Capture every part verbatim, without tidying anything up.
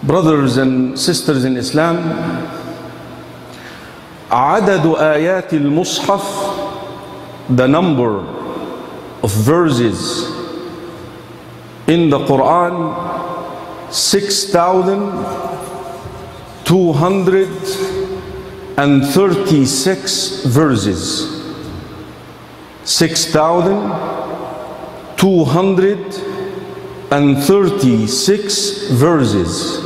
Brothers and sisters in Islam, عدد آيات المصحف, the number of verses in the Quran, six thousand two hundred thirty-six verses. six thousand two hundred thirty-six verses.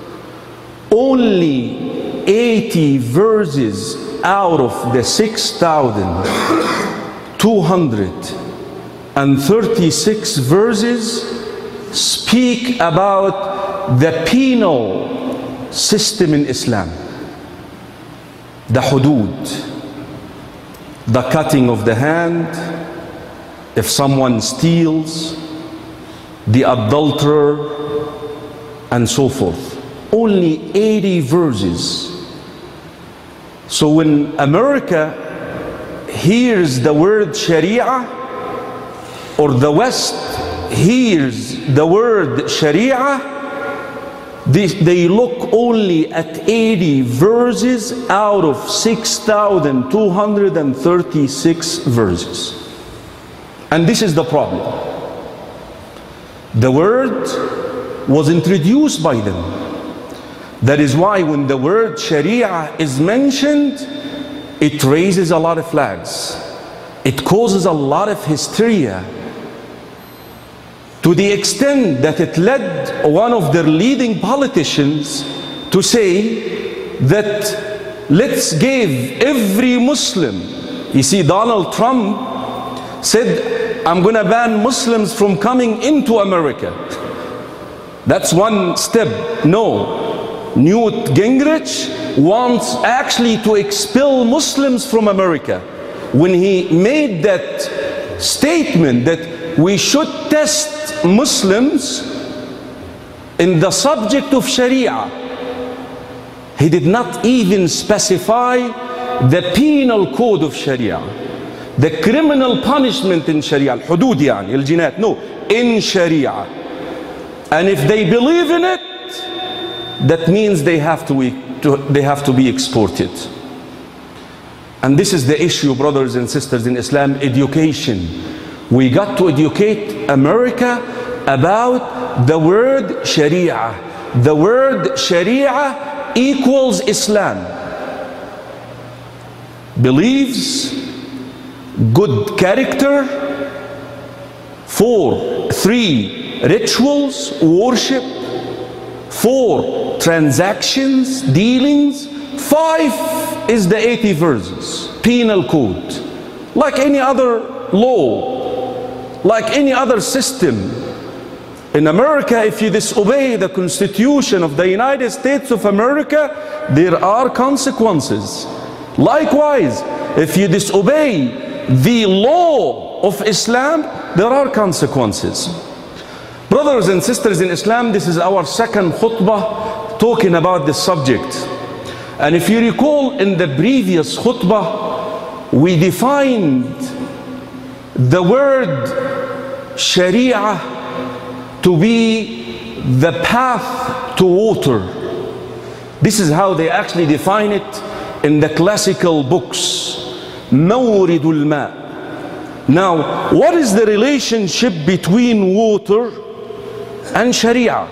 Only eighty verses out of the six thousand two hundred thirty-six verses speak about the penal system in Islam. The hudud, the cutting of the hand, if someone steals, the adulterer, and so forth. Only eighty verses. So when America hears the word Sharia, or the West hears the word Sharia, they, they look only at eighty verses out of six thousand two hundred thirty-six verses. And this is the problem. The word was introduced by them. That is why when the word Sharia is mentioned, it raises a lot of flags. It causes a lot of hysteria, to the extent that it led one of their leading politicians to say that let's give every Muslim. You see, Donald Trump said, I'm going to ban Muslims from coming into America. That's one step. No. Newt Gingrich wants actually to expel Muslims from America. When he made that statement that we should test Muslims in the subject of Sharia, he did not even specify the penal code of Sharia, the criminal punishment in Sharia, al-hudud yani, al-jinat, no, in Sharia. And if they believe in it, that means they have to, to, they have to be exported. And this is the issue, brothers and sisters in Islam, education. We got to educate America about the word Sharia. The word Sharia equals Islam. Beliefs, good character, four, three, rituals, worship, four, transactions, dealings, five is the eighty verses, penal code. Like any other law, like any other system. In America, if you disobey the Constitution of the United States of America, there are consequences. Likewise, if you disobey the law of Islam, there are consequences. Brothers and sisters in Islam, this is our second khutbah talking about this subject. And if you recall, in the previous khutbah, we defined the word Sharia to be the path to water. This is how they actually define it in the classical books. Mawridul ma. Now, what is the relationship between water and Sharia?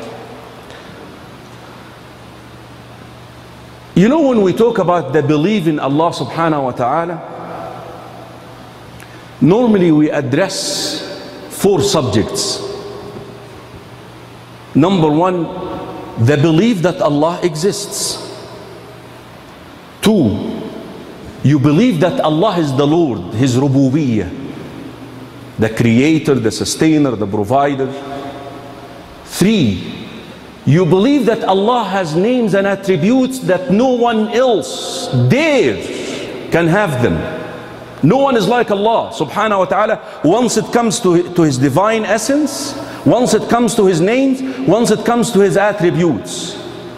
You know, when we talk about the belief in Allah subhanahu wa ta'ala, normally we address four subjects. Number one, the belief that Allah exists. Two, you believe that Allah is the Lord, His rububiyyah, the creator, the sustainer, the provider. Three, you believe that Allah has names and attributes that no one else dare can have them. No one is like Allah subhanahu wa ta'ala once it comes to, to His divine essence, once it comes to His names, once it comes to His attributes.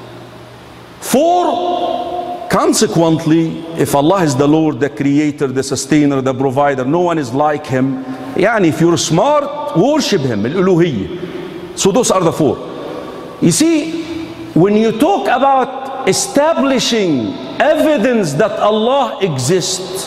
Four, consequently, if Allah is the Lord, the creator, the sustainer, the provider, no one is like Him. Yani if you're smart, worship Him, al-uluhiyyah. So those are the four. You see, when you talk about establishing evidence that Allah exists,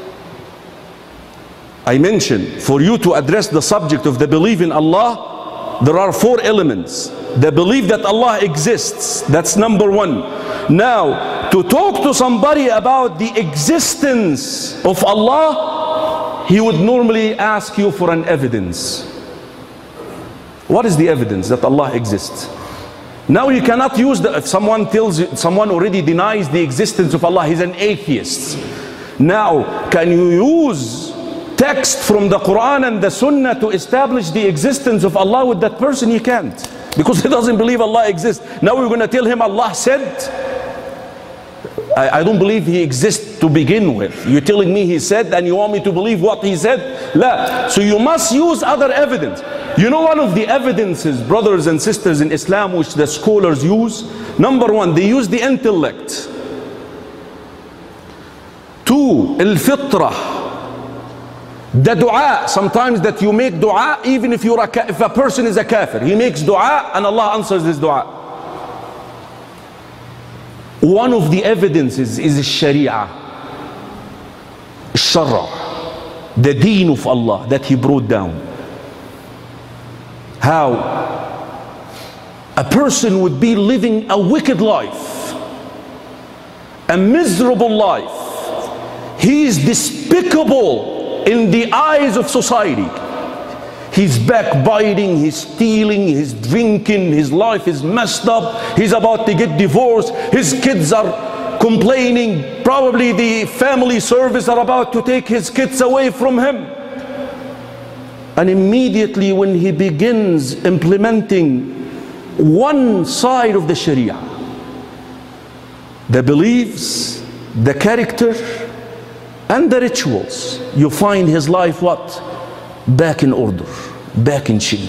I mentioned, for you to address the subject of the belief in Allah, there are four elements. The belief that Allah exists, that's number one. Now, to talk to somebody about the existence of Allah, he would normally ask you for an evidence. What is the evidence that Allah exists? Now you cannot use the, if someone tells you, someone already denies the existence of Allah, he's an atheist. Now, can you use text from the Quran and the Sunnah to establish the existence of Allah with that person? You can't, because he doesn't believe Allah exists. Now we're going to tell him Allah said? I, I don't believe he exists to begin with. You're telling me he said and you want me to believe what he said? La. So you must use other evidence. You know, one of the evidences, brothers and sisters, in Islam which the scholars use, number one, they use the intellect. Two, al-fitrah. The dua, sometimes that you make dua even if you're a, if a person is a kafir, he makes dua and Allah answers his dua. One of the evidences is Sharia, Shara, the deen of Allah that he brought down. How a person would be living a wicked life, a miserable life. He is despicable in the eyes of society. He's backbiting, he's stealing, he's drinking, his life is messed up, he's about to get divorced, his kids are complaining, probably the family service are about to take his kids away from him. And immediately when he begins implementing one side of the Sharia, the beliefs, the character, and the rituals, you find his life what? Back in order, back in shape.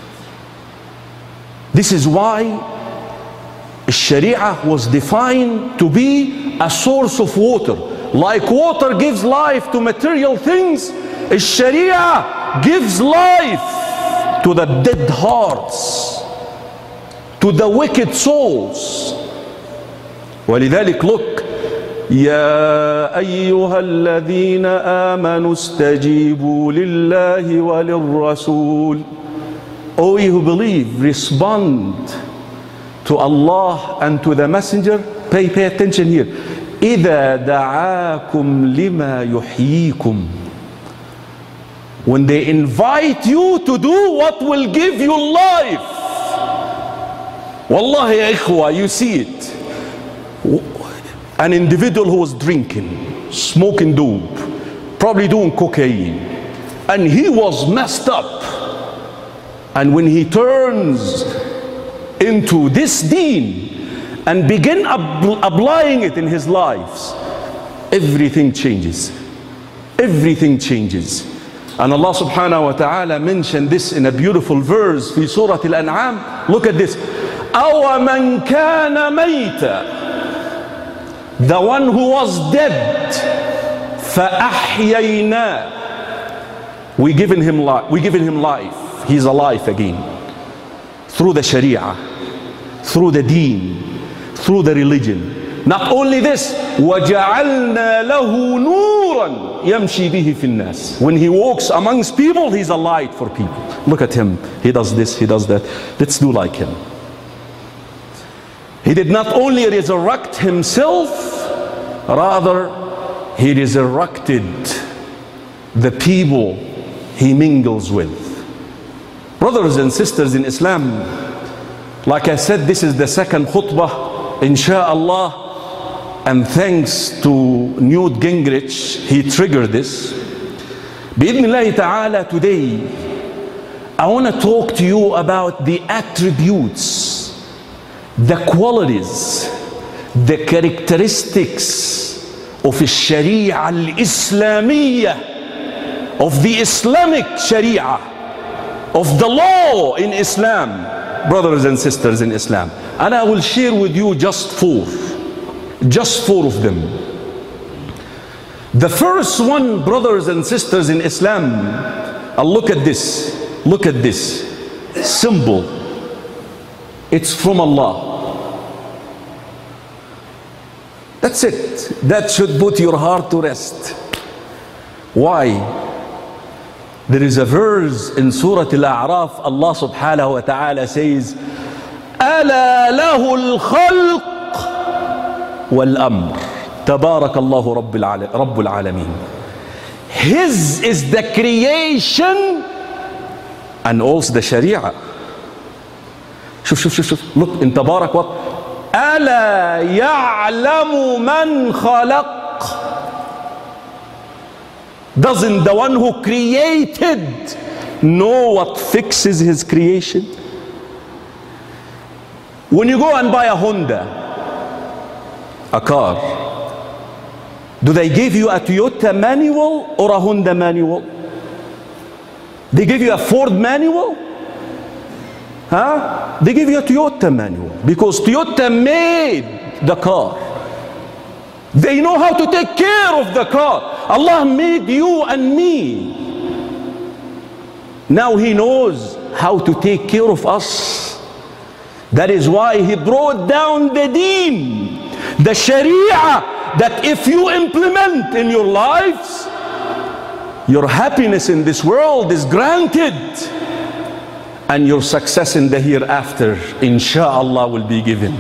This is why Sharia was defined to be a source of water. Like water gives life to material things, Sharia gives life to the dead hearts, to the wicked souls. ولذلك look, يا أيها الذين آمنوا استجيبوا لله وللرسول. O you who believe, respond to Allah and to the messenger. Pay, pay attention here. إذا دعاكم لما يحييكم. When they invite you to do what will give you life. Wallahi ya ikhwa, you see it. An individual who was drinking, smoking dope, probably doing cocaine, and he was messed up. And when he turns into this deen and begin applying it in his lives, everything changes. Everything changes. And Allah subhanahu wa ta'ala mentioned this in a beautiful verse في Surah Al-An'am. Look at this. أَوَ مَنْ كَانَ مَيْتًا. The one who was dead, فَأَحْيَيْنَا. We given him life. We given him life. He's alive again. Through the Sharia, through the deen, through the religion. Not only this, وَجَعَلْنَا لَهُ نُورًا يَمْشِي بِهِ فِي النَّاسِ. When he walks amongst people, he's a light for people. Look at him. He does this, he does that. Let's do like him. He did not only resurrect himself, rather he resurrected the people he mingles with. Brothers and sisters in Islam, like I said, this is the second khutbah, insha'Allah, and thanks to Newt Gingrich, he triggered this. Bi-idhnillahi ta'ala, today I want to talk to you about the attributes, the qualities, the characteristics of Sharia al-Islamiyya, of the Islamic Sharia, of the law in Islam, brothers and sisters in Islam. And I will share with you just four, just four of them. The first one, brothers and sisters in Islam, uh, look at this, look at this symbol. It's from Allah. That's it. That should put your heart to rest. Why? There is a verse in Surah Al-A'raf, Allah subhanahu wa ta'ala says, أَلَا لَهُ الْخَلْقُ وَالْأَمْرُ تَبَارَكَ اللَّهُ رَبُّ الْعَالَمِينَ. His is the creation and also the Sharia. شوف شوف شوف شوف look in Tabarak what? أَلَا يَعْلَمُ مَنْ خَلَقَ. Doesn't the one who created know what fixes his creation? When you go and buy a Honda, a car, do they give you a Toyota manual or a Honda manual? They give you a Ford manual? Huh? They give you a Toyota manual because Toyota made the car. They know how to take care of the car. Allah made you and me. Now He knows how to take care of us. That is why He brought down the deen, the Sharia, that if you implement in your lives, your happiness in this world is granted and your success in the hereafter, insha'Allah, will be given.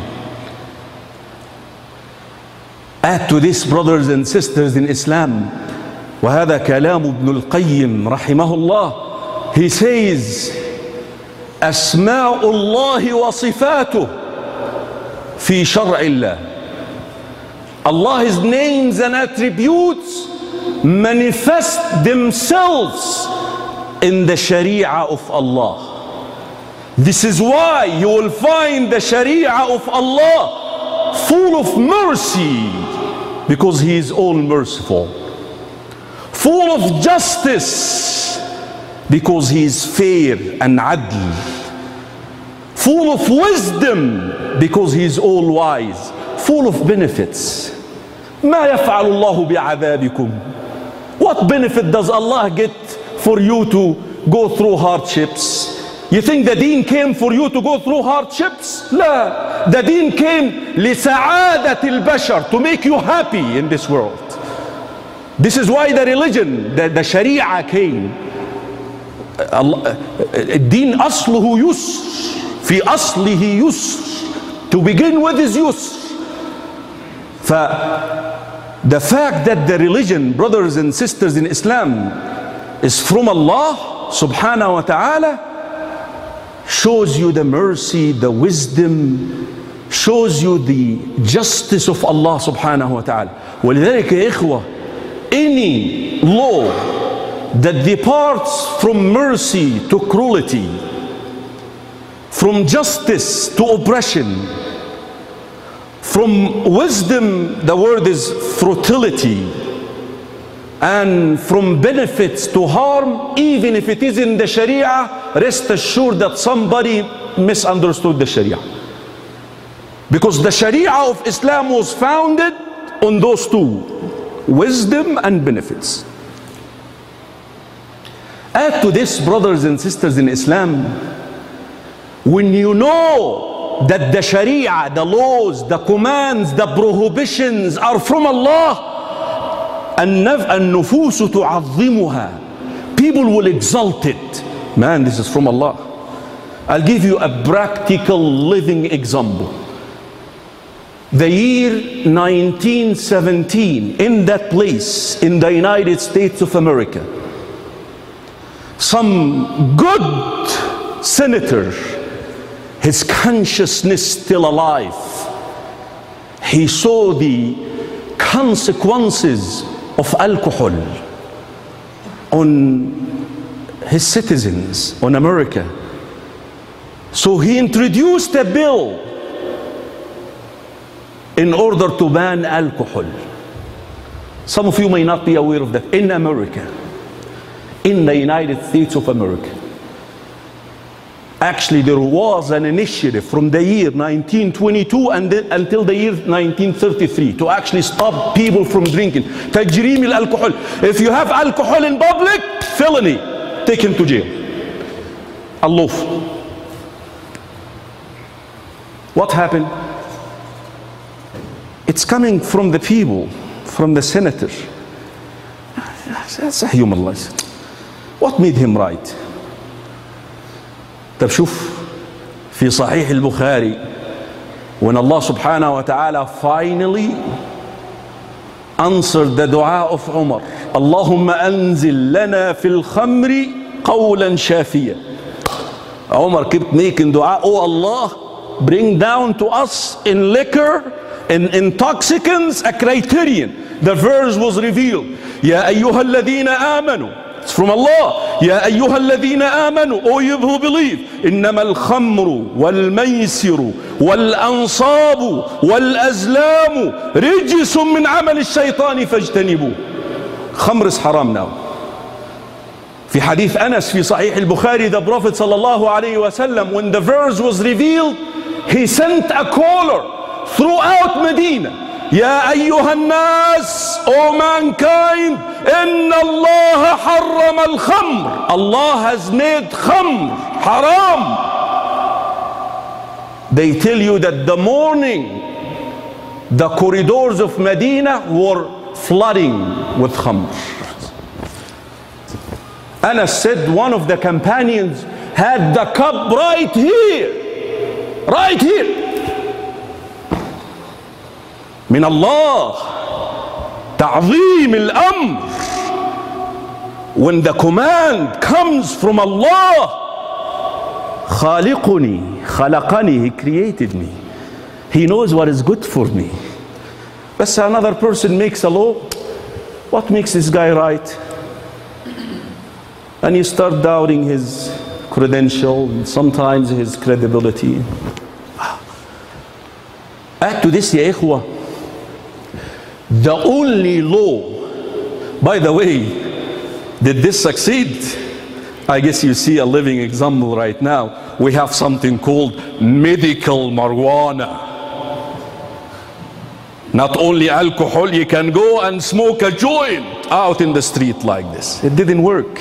Add to this, brothers and sisters in Islam, وهذا كلام ابن القيم رحمه الله. He says, أسماء الله وصفاته في شرع الله. Allah's names and attributes manifest themselves in the Sharia of Allah. This is why you will find the Sharia of Allah full of mercy, because He is all merciful. Full of justice, because He is fair and adl. Full of wisdom, because He is all wise. Full of benefits. ما يفعل الله بعذابكم. What benefit does Allah get for you to go through hardships? You think the deen came for you to go through hardships? لا. The deen came لسعادة البشر, to make you happy in this world. This is why the religion, the, the Sharia came. الدين أصله يسر. في أصله يسر. To begin with is yusr. The fact that the religion, brothers and sisters in Islam, is from Allah subhanahu wa ta'ala shows you the mercy, the wisdom, shows you the justice of Allah subhanahu wa ta'ala. ولذلك يا إخوة, any law that departs from mercy to cruelty, from justice to oppression, from wisdom, the word is frutility, and from benefits to harm, even if it is in the Sharia, rest assured that somebody misunderstood the Sharia. Because the Sharia of Islam was founded on those two, wisdom and benefits. Add to this, brothers and sisters in Islam, when you know that the Sharia, the laws, the commands, the prohibitions are from Allah, النفوس تعظمها, people will exalt it. Man, this is from Allah. I'll give you a practical living example. The year nineteen seventeen, in that place in the United States of America, some good senator, his consciousness still alive, he saw the consequences of alcohol on his citizens, on America. So he introduced a bill in order to ban alcohol. Some of you may not be aware of that. In America, in the United States of America, actually there was an initiative from the year nineteen twenty-two and the, until the year nineteen thirty-three to actually stop people from drinking. تجريم الألكحول. If you have alcohol in public, felony, take him to jail. Allah. What happened? It It's coming from the people, from the senator. That's a human life. What made him right? طب شوف في صحيح البخاري when Allah subhanahu wa ta'ala finally answered the dua of Umar, Allahumma anzil lana fil khamri qawlan shafiya. Umar kept making dua, oh Allah, bring down to us in liquor, in intoxicants, a criterion. The verse was revealed. Ya ayyuha alladhina amanu. It's from Allah. Ya ayyuha alladhina amanu. O you who believe. Innama al-khamru wal-maysiru wal-ansabu wal-azlamu rijsum min amal al-shaytani fajtanibu. Khamr is haram now. في حديث أنس في صحيح البخاري, the Prophet صلى الله عليه وسلم, when the verse was revealed, he sent a caller throughout Medina. يا أيها الناس, O mankind, إن الله حرم الخمر. Allah has made khamr haram. They tell you that the morning the corridors of Medina were flooding with khamr. Anas said one of the companions had the cup right here, right here. من الله تعظيم الأمر. When the command comes from Allah, خالقني خلقني, He created me, He knows what is good for me. But another person makes a law, what makes this guy right? And you start doubting his credential, sometimes his credibility. Add to this, ya ikhwah, the only law, by the way, did this succeed? I guess you see a living example right now. We have something called medical marijuana. Not only alcohol, you can go and smoke a joint out in the street like this. It didn't work.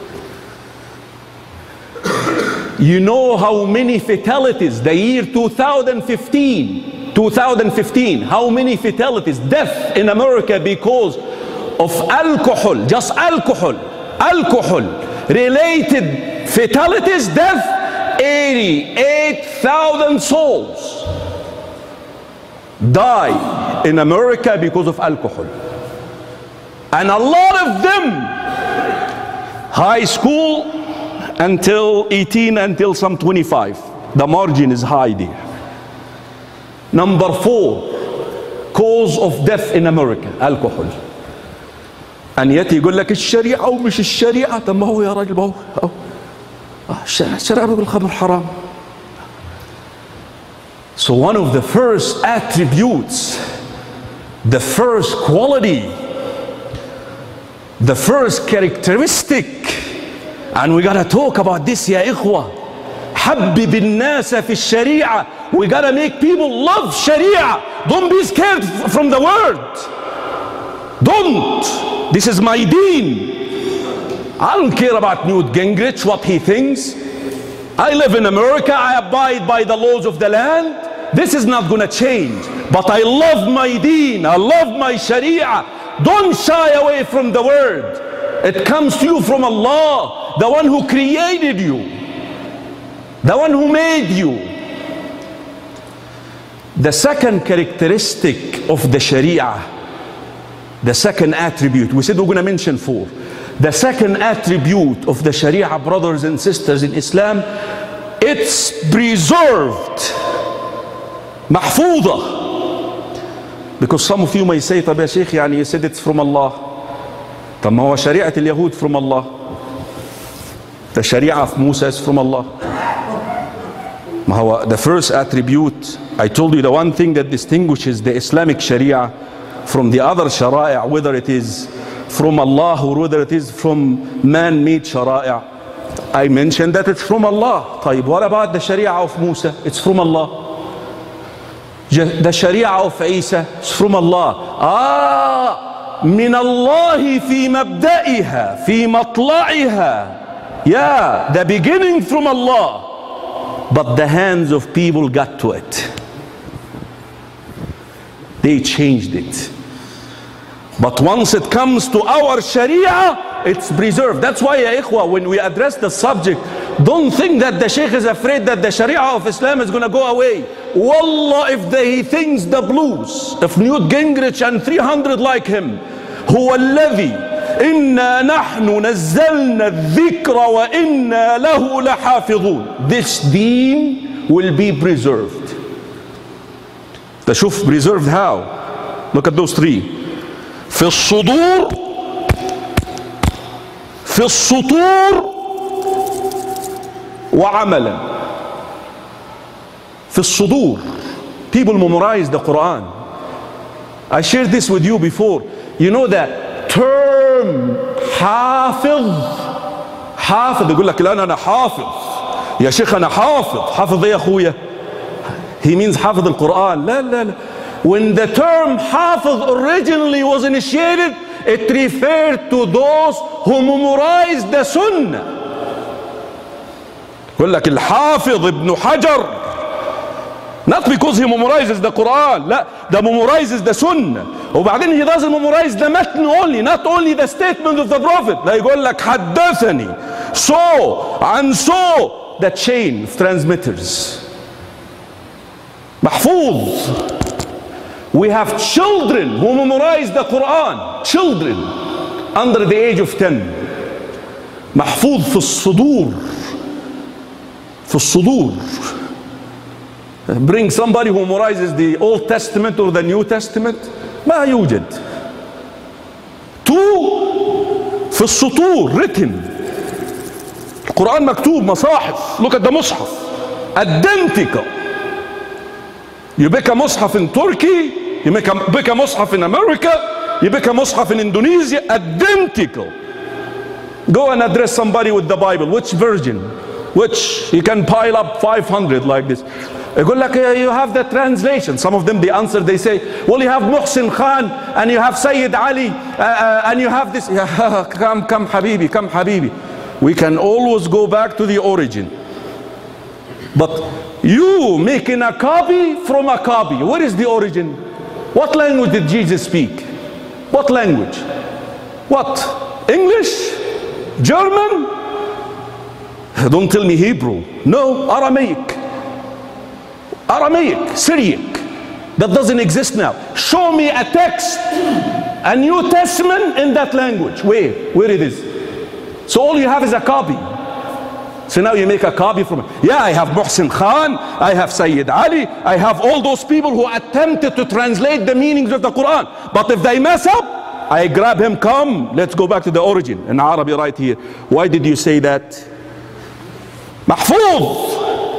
You know how many fatalities, the year two thousand fifteen, two thousand fifteen, how many fatalities, death in America because of alcohol, just alcohol, alcohol related fatalities, death, eighty-eight thousand souls die in America because of alcohol. And a lot of them, high school until eighteen, until some twenty-five. The margin is high there. Number four, cause of death in America, alcohol. And yet يقول لك الشريعة ومش الشريعة. طب ما هو يا راجل، ما هو الشريعة بيقول الخمر حرام. So one of the first attributes, the first quality, the first characteristic, and we gotta talk about this يا إخوة. حبب الناس في الشريعة. We gotta make people love Sharia. Don't be scared from the word. Don't. This is my deen. I don't care about Newt Gingrich, what he thinks. I live in America. I abide by the laws of the land. This is not gonna change. But I love my deen. I love my Sharia. Don't shy away from the word. It comes to you from Allah, the one who created you, the one who made you. The second characteristic of the Sharia, the second attribute, we said we're going to mention four. The second attribute of the Sharia, brothers and sisters in Islam, it's preserved, محفوظة. Because some of you may say, طب يا شيخ, يعني you said it's from Allah. طب ما هو شريعة اليهود from Allah. The Sharia of Musa is from Allah. ما هو the first attribute, I told you the one thing that distinguishes the Islamic Sharia from the other Shara'i', whether it is from Allah or whether it is from man-made Shara'i', I mentioned that it's from Allah. طيب, what about the Sharia of Musa? It's from Allah. The Sharia of Isa is from Allah. Ah, من الله في مبدئها في مطلعها. Yeah, the beginning from Allah. But the hands of people got to it. They changed it. But once it comes to our Sharia, it's preserved. That's why, ya ikhwa, when we address the subject, don't think that the Sheikh is afraid that the Sharia of Islam is going to go away. Wallah, if they, he thinks the blues, if Newt Gingrich and three hundred like him, هو الذي إنا نحن نزلنا الذكر وإنا له لحافظون. This deen will be preserved. تشوف preserved how? Look at those three. في الصدور, في السطور, وعملا. في الصدور. People memorize the Quran. I shared this with you before. You know that term حافظ, حافظ يقول لك الآن أنا حافظ يا شيخ أنا حافظ. حافظ إيه يا أخويا? He means حافظ القرآن. لا لا لا. When the term حافظ originally was initiated, it referred to those who memorized the Sunnah. يقول لك الحافظ ابن حجر, not because he memorizes the Quran, لا, that memorizes the Sunnah. وبعدين he doesn't memorize the matn only, not only the statement of the Prophet. لا, يقول لك حدثني, so and so, the chain of transmitters. محفوظ. We have children who memorize the Quran, children under the age of ten. محفوظ في الصدور, في الصدور. Bring somebody who memorizes the Old Testament or the New Testament, ما يوجد. Two, في السطور, written. القرآن مكتوب, مصاحف. Look at the مصحف, identical. You pick a مصحف in Turkey, you make a, pick a مصحف in America, you pick a مصحف in Indonesia, identical. Go and address somebody with the Bible. Which version? Which? You can pile up five hundred like this. يقول لك you have the translation. Some of them, the answer, they say, well, you have Muhsin Khan and you have Sayyid Ali uh, uh, and you have this. Come, come Habibi, come Habibi. We can always go back to the origin. But you making a copy from a copy, where is the origin? What language did Jesus speak? What language? What? English? German? Don't tell me Hebrew. No, Aramaic. Aramaic, Syriac. That doesn't exist now. Show me a text, a New Testament in that language. Where? Where it is? So all you have is a copy. So now you make a copy from it. Yeah, I have Muhsin Khan, I have Sayyid Ali, I have all those people who attempted to translate the meanings of the Quran. But if they mess up, I grab him, come, let's go back to the origin. In Arabic right here. Why did you say that? محفوظ.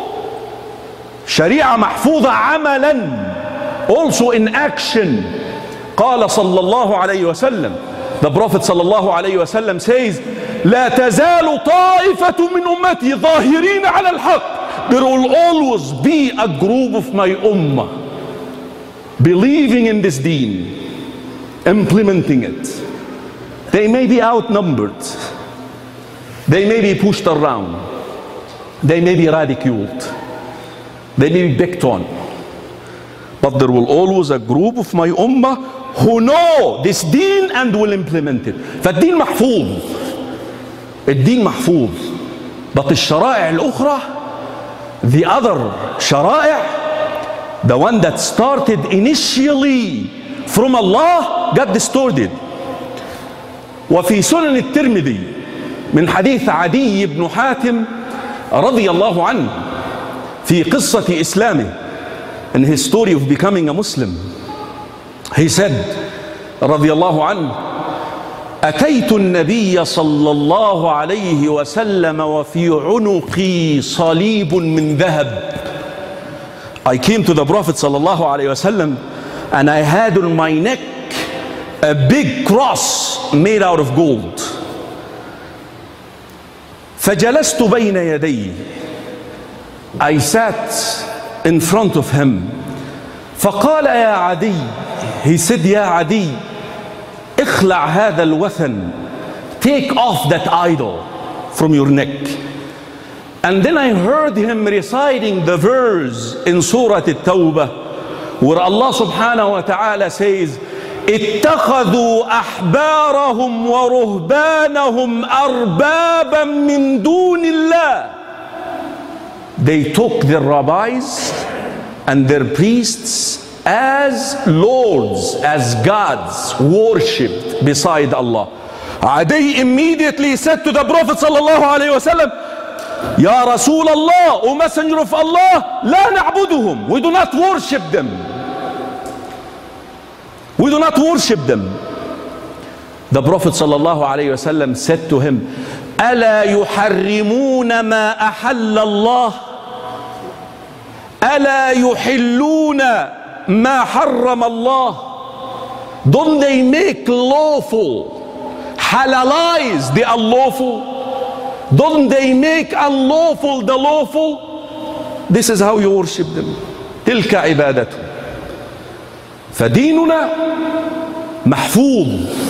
شريعة محفوظة عملا, also in action. قال صلى الله عليه وسلم, the Prophet صلى الله عليه وسلم says, لا تزال طائفة من أمتي ظاهرين على الحق. There will always be a group of my ummah believing in this deen, implementing it. They may be outnumbered, they may be pushed around, they may be ridiculed, they may be picked on, but there will always a group of my ummah who know this deen and will implement it. فالدين محفوظ, الدين محفوظ. But الشرائع الأخرى, the other شرائع, the one that started initially from Allah, got distorted. وفي سنن الترمذي من حديث عدي بن حاتم رضي الله عنه في قصة إسلامه, in his story of becoming a Muslim, he said رضي الله عنه, أتيت النبي صلى الله عليه وسلم وفي عنقي صليب من ذهب. I came to the Prophet صلى الله عليه وسلم and I had on my neck a big cross made out of gold. فجلست بين يديه. I sat in front of him. فقال يا عدي, he said, يا عدي, اخلع هذا الوثن, take off that idol from your neck. And then I heard him reciting the verse in Surah At-Tawbah, where Allah subhanahu wa ta'ala says, اتخذوا أحبارهم ورهبانهم أربابا من دون الله. They took their rabbis and their priests as lords, as gods, worshipped beside Allah. Adi immediately said to the Prophet sallallahu alayhi wa sallam, Ya Rasul Allah, O Messenger of Allah, la na'buduhum. We do not worship them. We do not worship them. The Prophet sallallahu alayhi wa sallam said to him, ألا يحرمون ما أحل الله ألا يحلون ما حرم الله. Don't they make lawful, halalize the unlawful? Don't they make unlawful the lawful? This is how you worship them. تلك عبادته. فديننا محفوظ،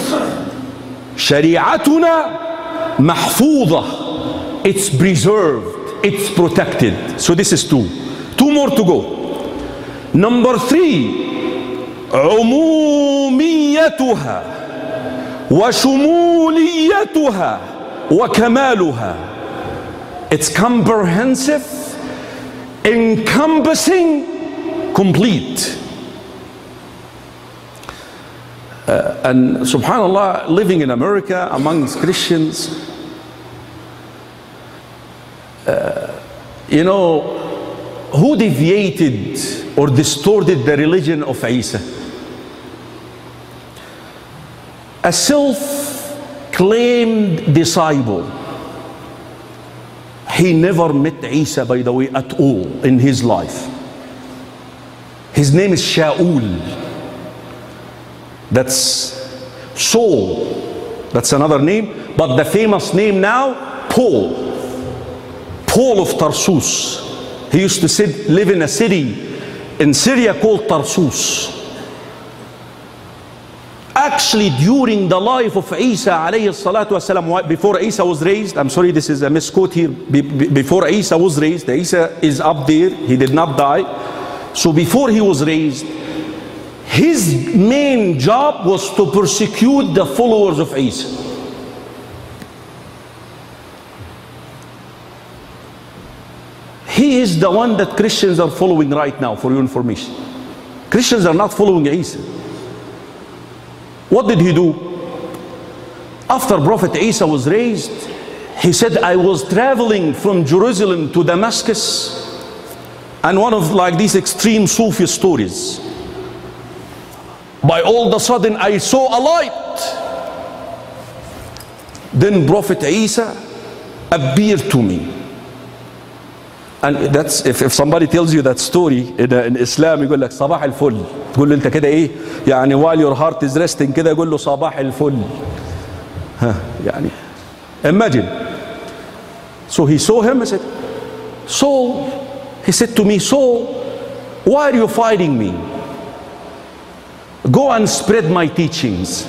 شريعتنا محفوظة. It's preserved, it's protected. So this is two. Two more to go. Number three, عموميتها وشموليتها وكمالها. It's comprehensive, encompassing, complete. Uh, and subhanallah, living in America amongst Christians, uh, you know, who deviated or distorted the religion of Isa? A self-claimed disciple. He never met Isa, by the way, at all in his life. His name is Shaul. That's Saul. That's another name. But the famous name now, Paul. Paul of Tarsus. He used to sit, live in a city in Syria called Tarsus. Actually, during the life of Isa alayhi salatu wasalam, before Isa was raised, I'm sorry, this is a misquote here. Before Isa was raised, Isa is up there. He did not die. So before he was raised, his main job was to persecute the followers of Isa. He is the one that Christians are following right now, for your information. Christians are not following Isa. What did he do? After Prophet Isa was raised, he said, I was traveling from Jerusalem to Damascus, and one of like these extreme Sufi stories. By all of a sudden I saw a light. Then Prophet Isa appeared to me. And that's, if, if somebody tells you that story in, in Islam, يقول لك صباح الفل. تقول له انت كده ايه؟ يعني while your heart is resting كده يقول له صباح الفل. ها يعني. Imagine. So he saw him. I said, Saul. He said to me, Saul, why are you fighting me? Go and spread my teachings.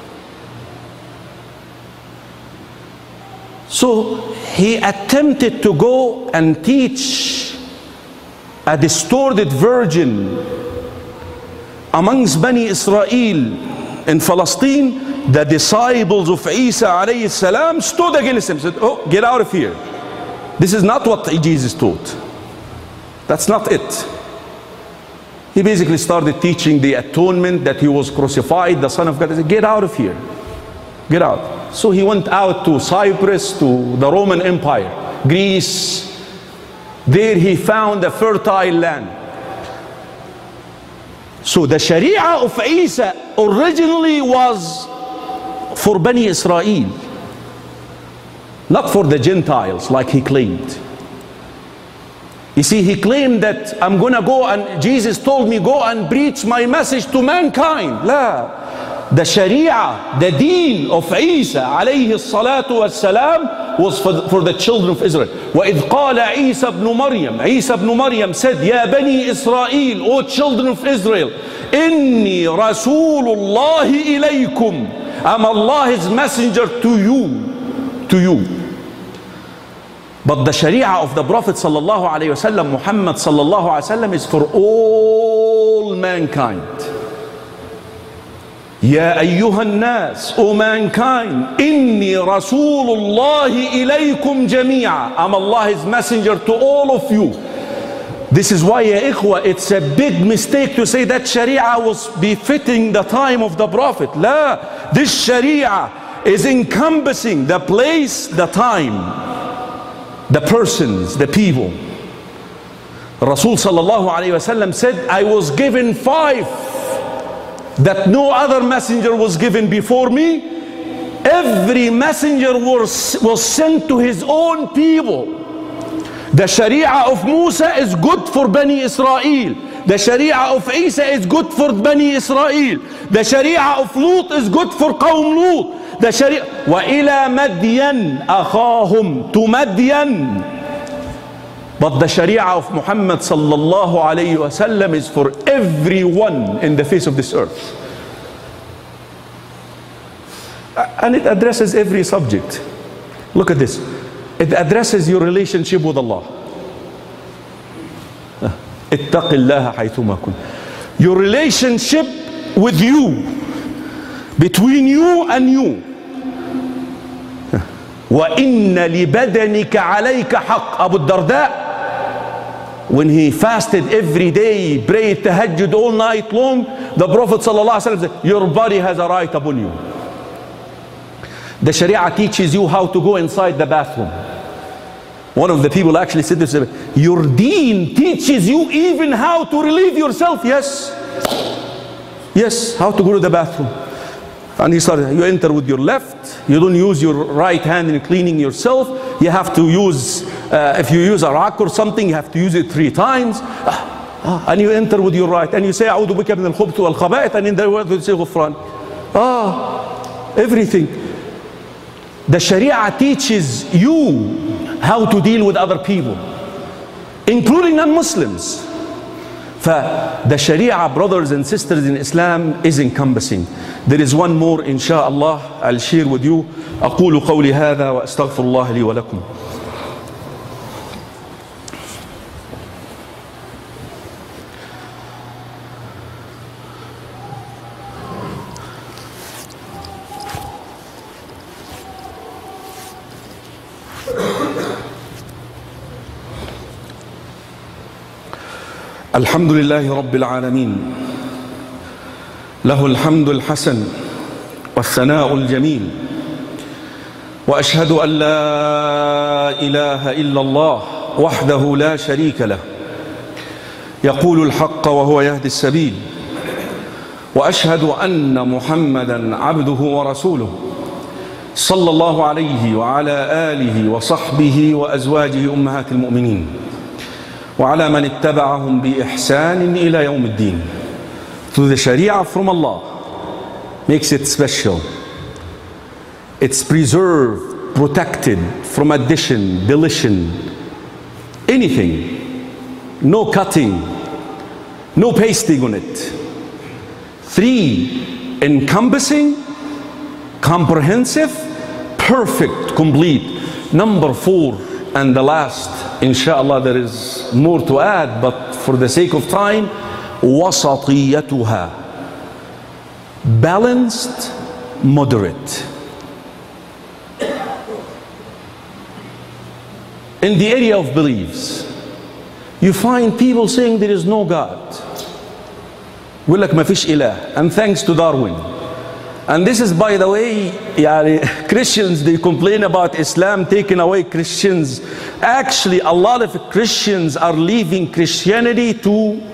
So he attempted to go and teach a distorted virgin amongst Bani Israel in Palestine. The disciples of Isa alayhi salam stood against him, said, oh, get out of here. This is not what Jesus taught. That's not it. He basically started teaching the atonement, that he was crucified, the Son of God. He said, get out of here. Get out. So he went out to Cyprus, to the Roman Empire, Greece. There he found a fertile land. So the Sharia of Isa originally was for Bani Israel, not for the Gentiles like he claimed. You see, he claimed that I'm going to go and Jesus told me go and preach my message to mankind. La. The Sharia, the deen of Isa alayhi salatu wassalam was for, for the children of Israel. وَإِذْ قَالَ عِيسَى بْنُ مَرْيَمْ Isa ibn Maryam said, Ya Bani Israel, O children of Israel, إِنِّي رَسُولُ اللَّهِ إِلَيْكُمْ I'm Allah's messenger to you, to you. But the Sharia of the Prophet sallallahu alayhi wasallam, Muhammad sallallahu alayhi wasallam, is for all mankind. Ya ayyuhan nas, O mankind, inni Rasulullahi ilaykum jami'a. I'm Allah's messenger to all of you. This is why, ya ikhwa, it's a big mistake to say that Sharia was befitting the time of the Prophet. La, this Sharia is encompassing the place, the time, the persons, the people. Rasul sallallahu alayhi wasallam said, I was given five that no other messenger was given before me. Every messenger was, was sent to his own people. The Sharia of Musa is good for Bani Israel. The Sharia of Isa is good for Bani Israel. The Sharia of Lut is good for Qawm Lut. The Sharia وَإِلَى مَدْيَنْ أَخَاهُمْ to Madyan. But the Sharia of Muhammad sallallahu alayhi wa sallam is for everyone in the face of this earth. And it addresses every subject. Look at this. It addresses your relationship with Allah. اتق الله حيثما كنت. Your relationship with you, between you and you. وَإِنَّ لِبَدَنِكَ عَلَيْكَ حَقٍّ. Abu Darda, when he fasted every day, prayed tahajjud all night long, the Prophet ﷺ said, your body has a right upon you. The Sharia teaches you how to go inside the bathroom. One of the people actually said this, your deen teaches you even how to relieve yourself. Yes. Yes, how to go to the bathroom. And he started, you enter with your left, you don't use your right hand in cleaning yourself. You have to use, uh, if you use a rock or something, you have to use it three times. Ah, ah, and you enter with your right, and you say, أعوذ بك من الخبث والخبائث, and in the word you say غفران. Ah, everything. The Sharia teaches you how to deal with other people, including non-Muslims. The Sharia, brothers and sisters in Islam, is encompassing. There is one more, inshaAllah, I'll share with you. أقول قولي هذا وأستغفر الله لي ولكم. الحمد لله رب العالمين له الحمد الحسن والثناء الجميل وأشهد أن لا إله إلا الله وحده لا شريك له يقول الحق وهو يهدي السبيل وأشهد أن محمدا عبده ورسوله صلى الله عليه وعلى آله وصحبه وأزواجه أمهات المؤمنين وعلى من اتبعهم بإحسان إلى يوم الدين. So the Sharia from Allah makes it special. It's preserved, protected from addition, deletion, anything. No cutting, no pasting on it. Three, encompassing, comprehensive, perfect, complete. Number four, and the last, inshallah, there is more to add, but for the sake of time, wasatiyatuha, balanced, moderate. In the area of beliefs, you find people saying there is no God. يقول لك ما فيش إله, and thanks to Darwin. And this is, by the way, يعني, Christians, they complain about Islam taking away Christians. Actually, a lot of Christians are leaving Christianity to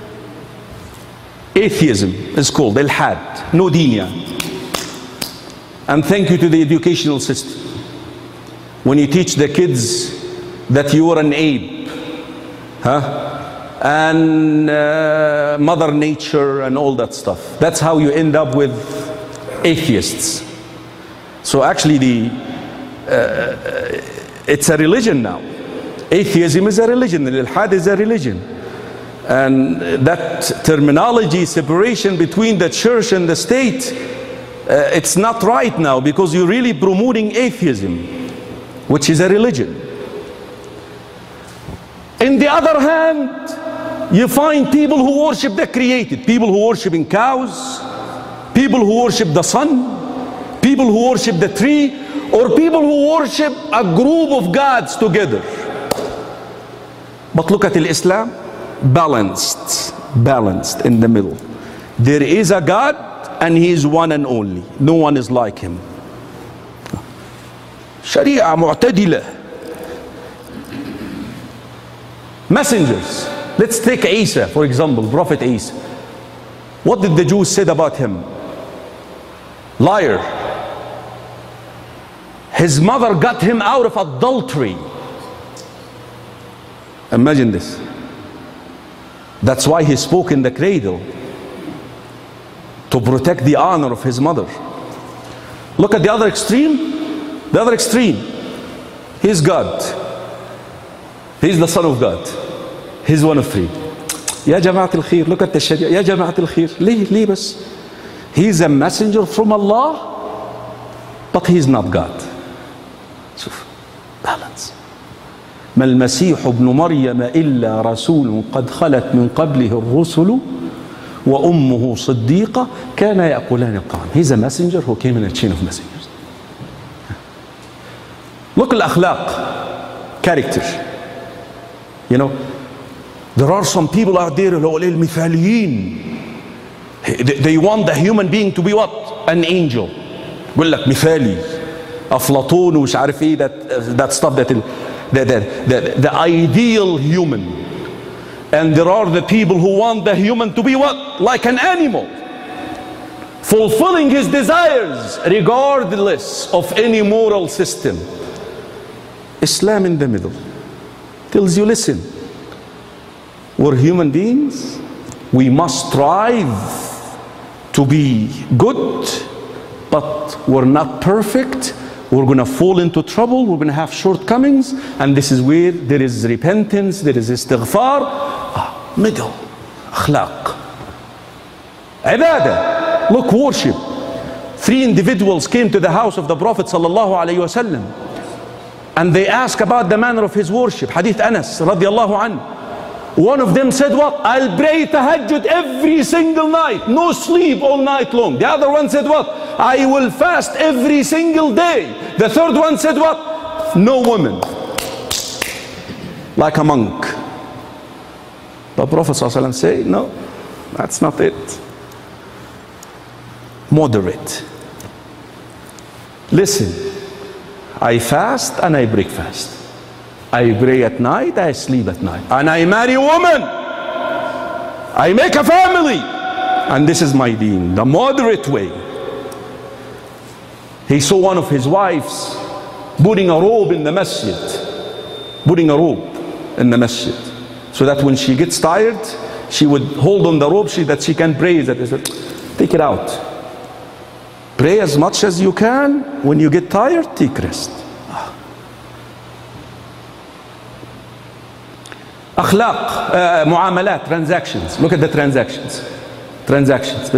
atheism. It's called Ilhad, no deen. And thank you to the educational system. When you teach the kids that you are an ape, huh? and uh, Mother Nature and all that stuff. That's how you end up with atheists. So actually the uh, it's a religion now. Atheism is a religion, Ilhad is a religion. And that terminology, separation between the church and the state, uh, it's not right now, because you're really promoting atheism, which is a religion. In the other hand, you find people who worship the created, people who worship in cows, people who worship the sun, people who worship the tree, or people who worship a group of gods together. But look at Islam, balanced, balanced in the middle. There is a God and He is one and only. No one is like Him. Sharia mu'tadila. Messengers. Let's take Isa, for example, Prophet Isa. What did the Jews say about him? Liar. His mother got him out of adultery. Imagine this. That's why he spoke in the cradle, to protect the honor of his mother. Look at the other extreme. The other extreme. He's God. He's the Son of God. He's one of three. Ya Jama'at al-Khair, look at the Sharia. Ya Jama'at al-Khair. ليه ليه بس? He's a messenger from Allah, but he's not God. شوف, balance. ما المسيح ابن مريم إلا رسول قد خلت من قبله الرسل وأمه صديقة كان يأكلان الطعام. He's a messenger who came in a chain of messengers. Look at الأخلاق, character. You know, there are some people out there who are المثاليين. They want the human being to be what? An angel. يقول لك مثالي. أفلاطون ومش عارف إيه, that that stuff that the the the, the ideal human. And there are the people who want the human to be what? Like an animal, fulfilling his desires regardless of any moral system. Islam in the middle tells you, listen, we're human beings, we must strive to be good, but we're not perfect. We're going to fall into trouble, we're going to have shortcomings, and this is where there is repentance, there is istighfar. Ah, middle, akhlaq, ibadah. Look, worship. Three individuals came to the house of the Prophet sallallahu alaihi wasallam, and they asked about the manner of his worship. Hadith Anas radiallahu anhu. One of them said what? I'll pray tahajjud every single night, no sleep all night long. The other one said what? I will fast every single day. The third one said what? No women. Like a monk. The Prophet ﷺ said, no, that's not it. Moderate. Listen, I fast and I break fast. I pray at night, I sleep at night. And I marry a woman. I make a family. And this is my deen, the moderate way. He saw one of his wives putting a robe in the masjid. Putting a robe in the masjid. So that when she gets tired, she would hold on the robe so that she can pray. That is, take it out. Pray as much as you can. When you get tired, take rest. Akhlaq, uh, muamalat, transactions. Look at the transactions. Transactions.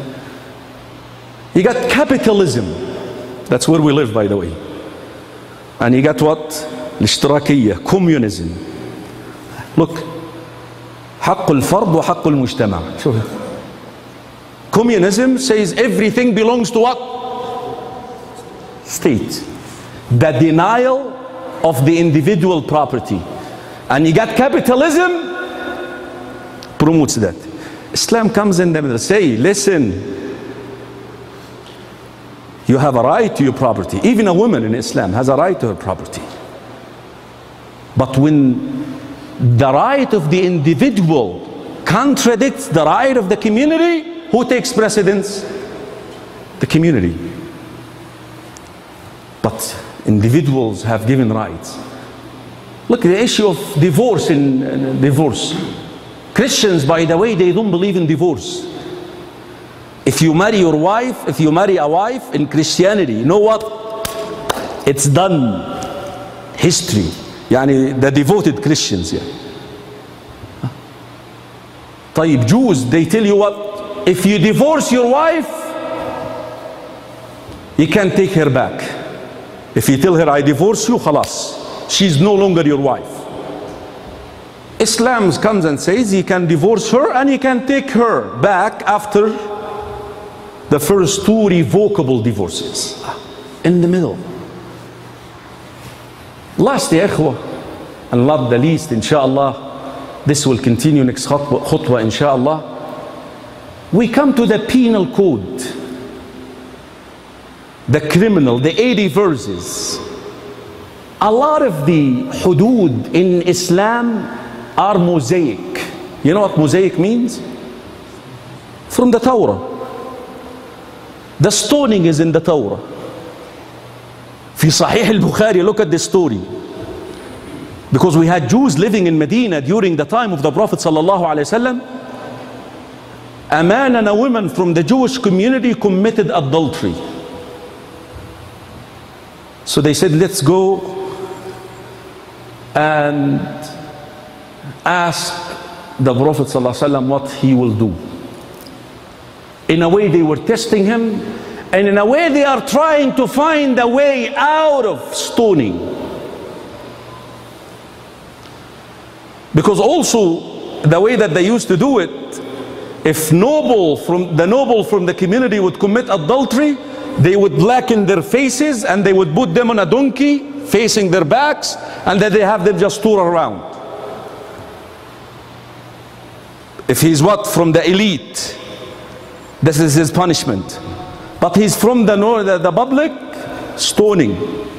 You got capitalism. That's where we live, by the way. And you got what? الاشتراكية, communism. Look. حق الفرد وحق المجتمع. شوف. Communism says everything belongs to what? State. The denial of the individual property. And you got capitalism, promotes that. Islam comes in the middle, say, listen, you have a right to your property. Even a woman in Islam has a right to her property. But when the right of the individual contradicts the right of the community, who takes precedence? The community. But individuals have given rights. Look, the issue of divorce in uh, divorce. Christians, by the way, they don't believe in divorce. If you marry your wife, if you marry a wife in Christianity, you know what? It's done. History. Yani the devoted Christians. Yeah. طيب, Jews, they tell you what? If you divorce your wife, you can't take her back. If you tell her, I divorce you, khalas. She's no longer your wife. Islam comes and says he can divorce her and he can take her back after the first two revocable divorces. In the middle. Last, ya ikhwah, and not the least, inshallah, this will continue next khutbah, khutbah inshallah. We come to the penal code, the criminal, the eighty verses. A lot of the hudud in Islam are mosaic. You know what mosaic means? From the Torah. The stoning is in the Torah. في صحيح البخاري, look at this story. Because we had Jews living in Medina during the time of the Prophet sallallahu alaihi wasallam. A man and a woman from the Jewish community committed adultery. So they said, let's go and ask the Prophet ﷺ what he will do. In a way they were testing him, and in a way they are trying to find a way out of stoning. Because also the way that they used to do it, if noble from the noble from the community would commit adultery, they would blacken their faces and they would put them on a donkey facing their backs, and then they have them just tour around. If he's what? From the elite, this is his punishment. But he's from the, the, the public, stoning.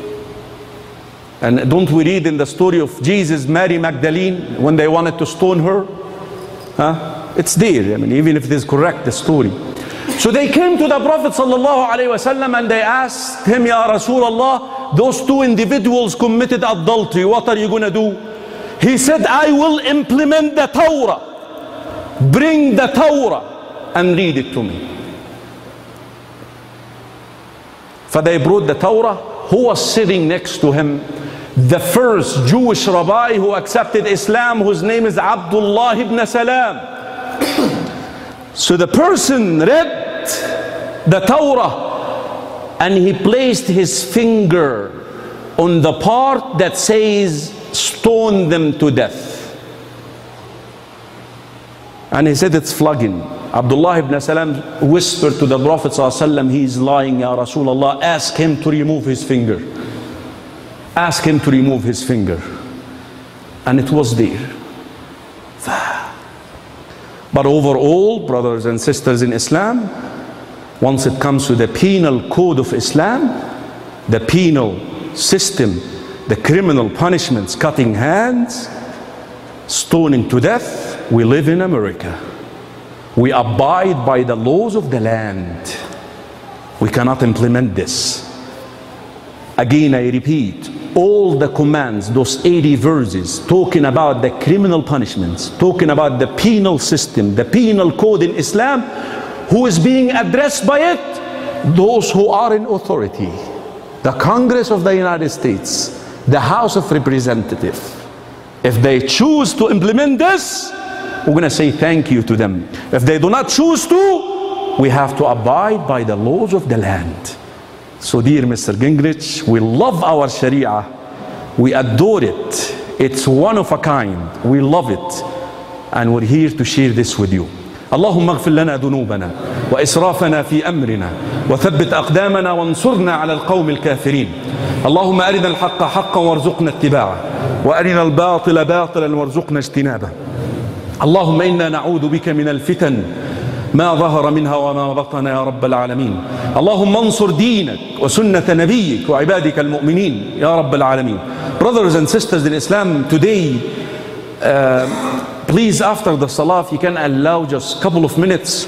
And don't we read in the story of Jesus, Mary Magdalene, when they wanted to stone her? Huh? It's there, I mean, even if it is correct, the story. So they came to the Prophet sallallahu alaihi wasallam and they asked him, Ya Rasulullah, those two individuals committed adultery, what are you going to do? He said, I will implement the Torah. Bring the Torah and read it to me. For they brought the Torah. Who was sitting next to him? The first Jewish rabbi who accepted Islam, whose name is Abdullah ibn Salam. So the person read the Torah and he placed his finger on the part that says stone them to death. And he said it's flogging. Abdullah ibn Salam whispered to the Prophet ﷺ, he is lying, Ya Rasulullah, ask him to remove his finger. Ask him to remove his finger. And it was there. But overall, brothers and sisters in Islam, once it comes to the penal code of Islam, the penal system, the criminal punishments, cutting hands, stoning to death, we live in America. We abide by the laws of the land. We cannot implement this. Again, I repeat, all the commands, those eighty verses, talking about the criminal punishments, talking about the penal system, the penal code in Islam, who is being addressed by it? Those who are in authority. The Congress of the United States, the House of Representatives. If they choose to implement this, we're going to say thank you to them. If they do not choose to, we have to abide by the laws of the land. So dear Mister Gingrich, we love our Sharia. We adore it. It's one of a kind. We love it. And we're here to share this with you. اللهم اغفر لنا ذنوبنا وإسرافنا في أمرنا وثبت أقدامنا وانصرنا على القوم الكافرين. اللهم أرنا الحق حقا وارزقنا اتباعه وأرنا الباطل باطلا وارزقنا اجتنابه. اللهم إنا نعوذ بك من الفتن ما ظهر منها وما بطن يا رب العالمين. اللهم انصر دينك وسنة نبيك وعبادك المؤمنين يا رب العالمين. Brothers and sisters in Islam, today, uh, please after the salah, if you can allow just a couple of minutes,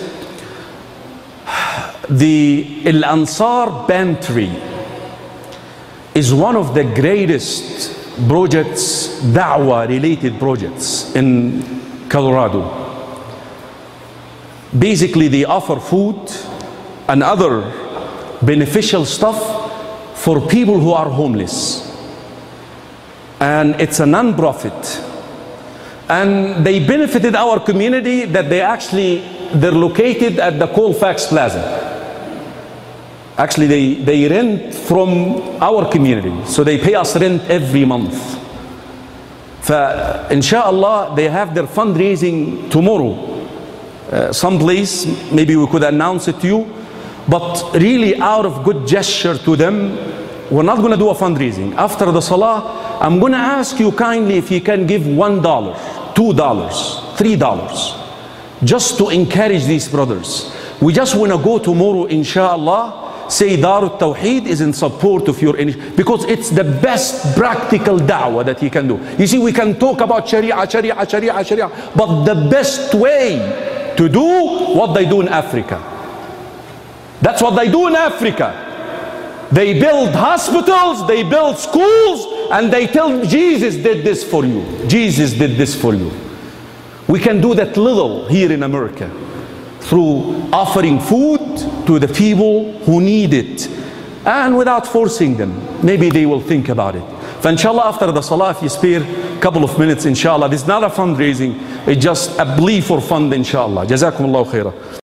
the Al Ansar Bantry is one of the greatest projects, da'wah related projects in Colorado. Basically, they offer food and other beneficial stuff for people who are homeless. And it's a non-profit. And they benefited our community that they actually, they're located at the Colfax Plaza. Actually, they, they rent from our community. So they pay us rent every month. فإنشاءالله they have their fundraising tomorrow. Uh, some place, maybe we could announce it to you, but really out of good gesture to them, we're not going to do a fundraising. After the salah, I'm going to ask you kindly if you can give one dollar, two dollars, three dollars, just to encourage these brothers. We just want to go tomorrow, inshallah, say Darut Tawheed is in support of your initiative, because it's the best practical da'wah that he can do. You see, we can talk about Sharia, Sharia, Sharia, Sharia, but the best way to do what they do in Africa. That's what they do in Africa. They build hospitals, they build schools, and they tell Jesus did this for you. Jesus did this for you. We can do that little here in America through offering food to the people who need it, and without forcing them. Maybe they will think about it. So inshallah, after the salah, if you spare a couple of minutes, inshallah, this is not a fundraising, it's just a plea for fund, inshallah. Jazakumullahu khairah.